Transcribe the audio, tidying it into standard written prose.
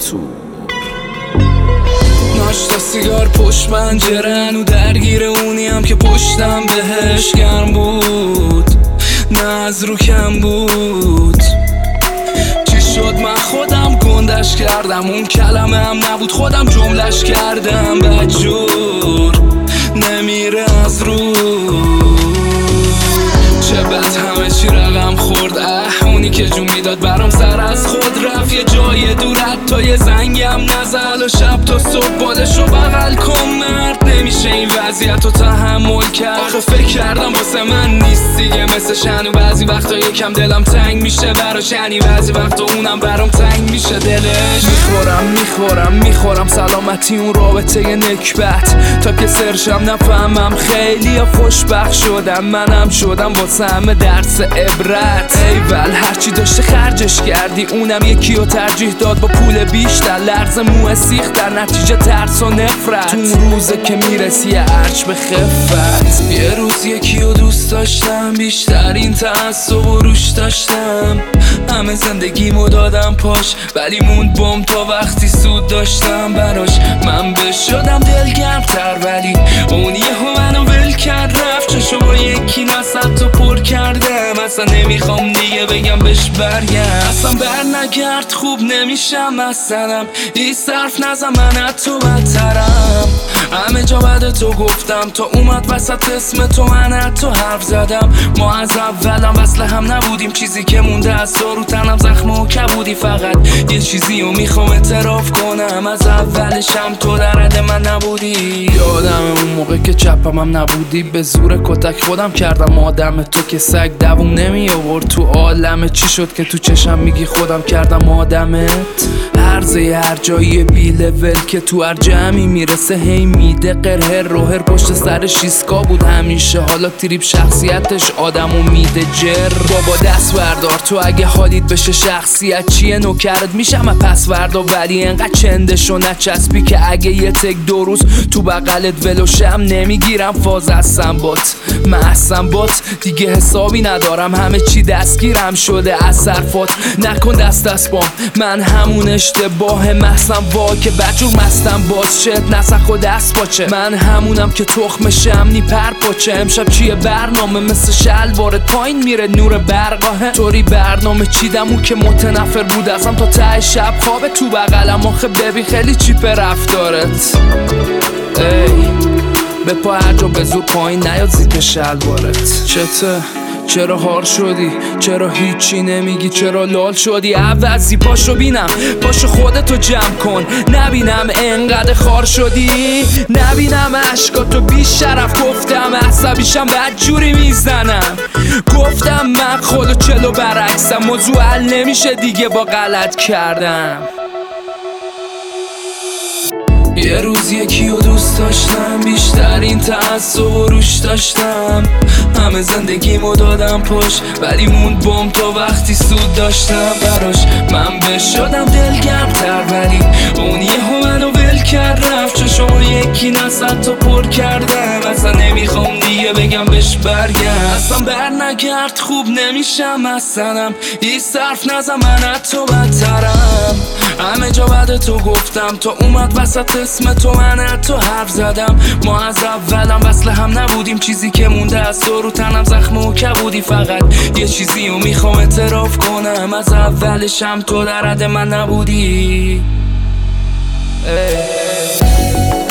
تو ناشتا سیگار پشت پنجره‌ن و درگیر اونیم که پشتم بهش گرم بود، نه از رو کم بود. چی شد من خودم گندش کردم، اون کلمه هم نبود خودم جملش کردم، بدجور نمیره از رو. چه بد همه چی رقم خورد، اونی که جون میداد برام سر از خود رفت. یه جای دور حتی یه زنگم نزد و شب تا صبح بالشو بغل کن مرد. نمیشه این وضعیت رو تحمل کرد، آخه فکر کردم واسه من نیست دیگه مثل شن. و بعضی وقتا یکم دلم تنگ میشه براش، یعنی بعضی وقتا اونم برام تنگ میشه دلش. میخورم سلامتی اون رابطه نکبت، تا که سرشم نفهمم خیلی خوشبخت شدم. منم شدم واسه همه درس عبرت. ایول هرچی داشته خرجش کردی، اونم یکی رو ترجیح داد با پول بیشتر. لرز موه سیخت در نتیجه ترس و نفرت، تو اون روزه که میرسی ارج به خفت. یه روز یکی رو دوست داشتم، بیشتر این تعصب و روش داشتم. همه زندگیمو دادم پاش، ولی موند بام تا وقتی سود داشتم براش. من بشدم دلگرم‌تر، ولی اون یهو منو ول کرد رفت. چشو با یکی نصد تا پر کردم، اصلا نمیخوام دیگه بگم بهش برگرد. اصلا بر نگرد خوب نمیشم مثلا، این صرف نزن من تو بدترم. همه جا بعد تو گفتم، تا اومد وسط اسم تو من تو حرف زدم. ما از اولم وصل هم نبودیم، چیزی که مونده از تو رو تنم زخم و کبودی. فقط یه چیزی رو میخوام اعتراف کنم، از اولشم تو در حد من نبودی. یادم اون موقع که چپم هم نبودی، به زور کتک خودم کردم آدم. تو که سگ دووم نمی آورد تو عالمه، چی شد که تو چشم میگی خودم کردم آدمت. هرزه هر جایی بی لول که تو هر جمعی میرسه هی میده قرهر روهر. پشت سر شیسکا بود همیشه، حالا تریپ شخصیتش آدمو میده جر. بابا دست بردار تو اگه حالیت بشه شخصیت چیه، نوکرت میشم پس وردا. ولی انقدر چندشو نچسبی که اگه یه تک دو روز تو بغلت ولوشم نمیگیرم فاز از سنبات. من از سنبات دیگه حسابی ندارم، همه چی دستگیرم شده از صرفات. نکن دست بام من همون اشتباه محسن وا که بجور مستم باز شد نسخ و دست باچه. من همونم که تخم شمنی پر پاچه. امشب چیه برنامه مثل شلوارت پایین میره نور برقاه. طوری برنامه چیدم اون که متنفر بود ازم تا ته شب خوابه تو بغلم. آخه ببین خیلی چیپ رفتارت. ای به پا هر جا به زور پایین نیاد زیپ شلوارت. چته؟ چرا هار شدی؟ چرا هیچی نمیگی؟ چرا لال شدی؟ عوضی پاشو بینم، پاشو خودتو جمع کن. نبینم انقدر خار شدی، نبینم عشقاتو بی شرف. گفتم عصبیشم بدجوری میزنم، گفتم من خودو چلو برعکسم. موضوع حل نمیشه دیگه با غلط کردم. یه روز یکی رو دوست داشتم، بیشتر این تعصب و روش داشتم. همه زندگیمو دادم پشت، ولی موند بام تا وقتی سود داشتم براش. من بشدم دلگرم‌تر، ولی اون یهو منو ول کرد رفت. چشمو یکی نصد تا پر کردم، اصلا نمیخوام دیگه بگم بهش برگرد. اصلا بر نگرد خوب نمیشم مثلا، این صرف نزن من تو بدترم. همه جا بعد تو گفتم، تا اومد وسط اسم تو من تو حرف زدم. ما از اولم وصل هم نبودیم، چیزی که مونده از تو رو تنم زخم و کبودی. فقط یه چیزی رو میخوام اعتراف کنم، از اولشم تو در حد من نبودی.